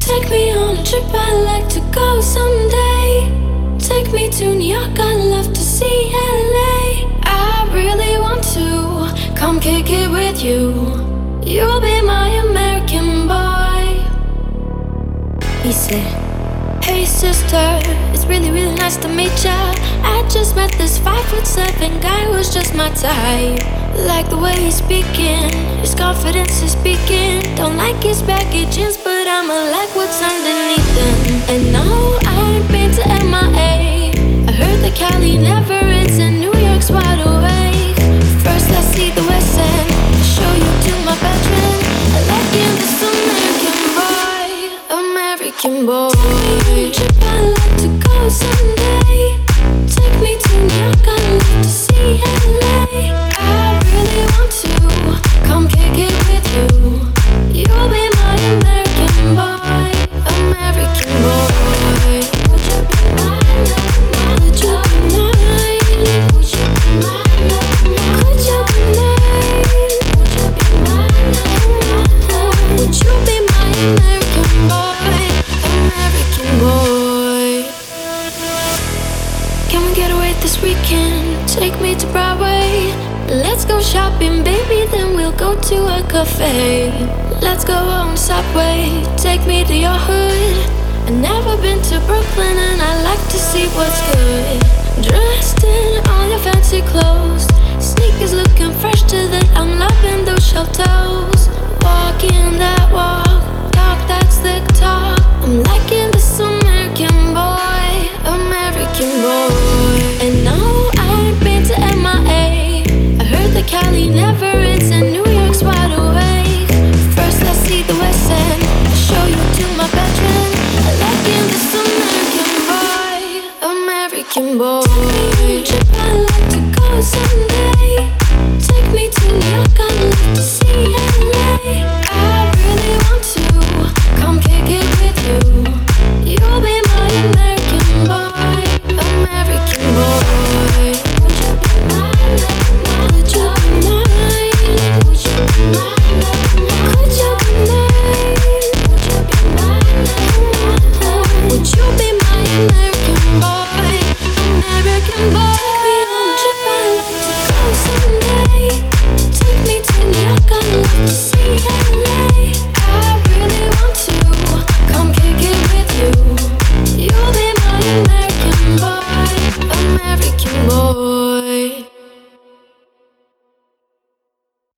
Take me on a trip, I'd like to go someday. Take me to New York, I'd love to see LA. I really want to come kick it with you. You'll be my American boy. He said, hey sister, it's really, really nice to meet ya. I just met this 5'7" guy who's just my type. Like the way he's speaking, his confidence is speaking. Don't like his baggy jeans, but I'ma like what's underneath them. And no, I ain't been to MIA. I heard that Cali never ends and New York's wide awake. First let's see the West End, show you to my bedroom. I like him, this American boy, American boy. Take me on a trip, I'd like to go someday. Take me to New York, I'd love to see LA. I really want to come kick it with you. You'll be my American boy, American boy. Would you be mine? Would you be mine? Would you be mine? Could you be mine? Would you be mine? Would you be my American boy, American boy? Can we get away this weekend? Take me to Broadway. Let's go shopping, baby, then we'll go to a cafe. Let's go on Subway, take me to your hood. I've never been to Brooklyn and I like to see what's good. Dressed in all your fancy clothes, sneakers looking fresh to that. I'm loving those shell toes. Walking that walk, talk that slick talk. I'm liking this American boy, American boy. And no, I ain't been to MIA. I heard that Cali never ends and New York's wide awake. First let's see the West End, I'll show you to my bedroom. I like him, this American boy, American boy. Take me on a trip, I'd like to go someday. Take me to New York, I'd love to see LA.